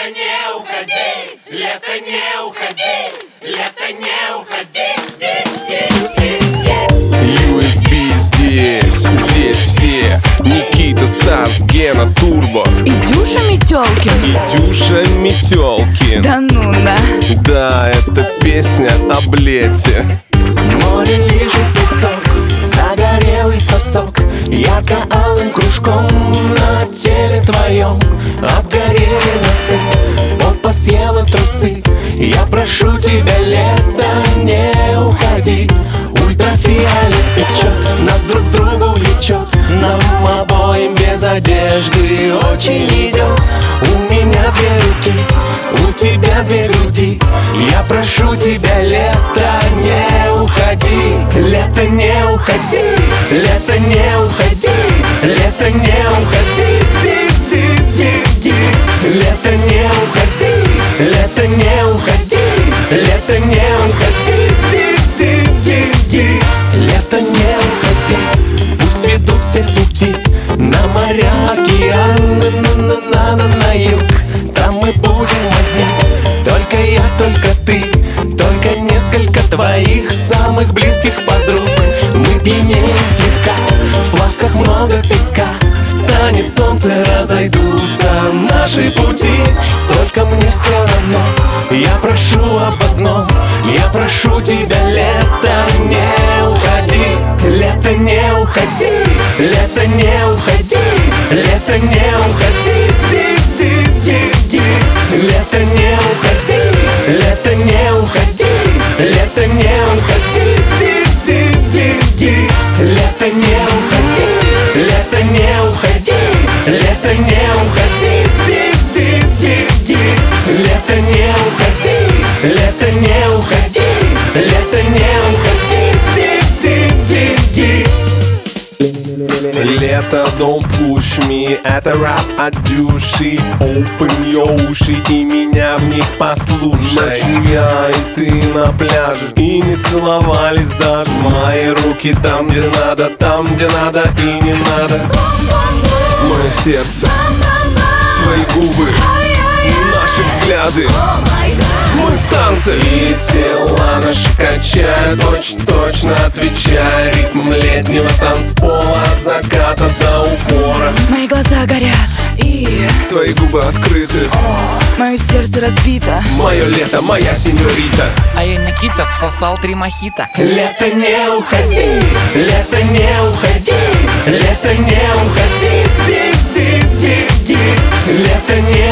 Лето не уходи, лето не уходи, лето не уходи. USB здесь все. Никита, Стас, Гена, Турбо И Дюша Метелкин. и Дюша Метелкин. Да ну на. Да, это песня об лете. Море лежит песок, загорелый сосок, ярко-алым кружком на теле твоем обгорели носы, попа съела трусы. Я прошу тебя, лето, не уходи. Ультрафиолет печет, нас друг к другу влечет. Нам обоим без одежды очень идет. У меня две руки, у тебя две груди. Я прошу тебя, лето, не уходи. Лето, не уходи, лето, не уходи, лето, не уходи. Ди-ди-ди-ди. Лето, не уходи, лето, не уходи, лето, не уходи. Ди-ди-ди-ди. Лето, не уходи. Пусть ведут все пути на моря, океаны, на юг. Там мы будем одни, только я, только ты, только несколько твоих самых близких подруг. Мы пьянеем слегка, в плавках много песка. Встанет солнце, разойдутся наши пути. Только мне все равно, я прошу об одном. Я прошу тебя, лето, не уходи. Лето, не уходи, лето, не уходи, лето, не уходи. Ди-ди-ди-ди. Лето, не уходи, лето, не уходи, лето, не уходи. Ди-ди-ди-ди. Лето, не уходи, лето, не уходи, лето, не уходи. Ди-ди-ди-ди. Лето, не уходи, лето, не уходи, лето, не уходи. Ди-ди-ди-ди. Лето, don't push me. Это рэп от души. Open your уши и меня в них послушай. Ночью я и ты на пляже, и не целовались даже. Мои руки там, где надо, и не надо. Мое сердце, твои губы, наши взгляды. Мы в танце. И тела наши качают, очень точно отвечая ритмом летнего танцпола. От заката до упора. Мои глаза горят и Твои губы открыты. мое сердце разбито. Мое лето, моя сеньорита. А я Никита всосал 3 мохито. Лето, не уходи, лето, не уходи, лето, не уходи. Ди-ди-ди-ди. Лето, не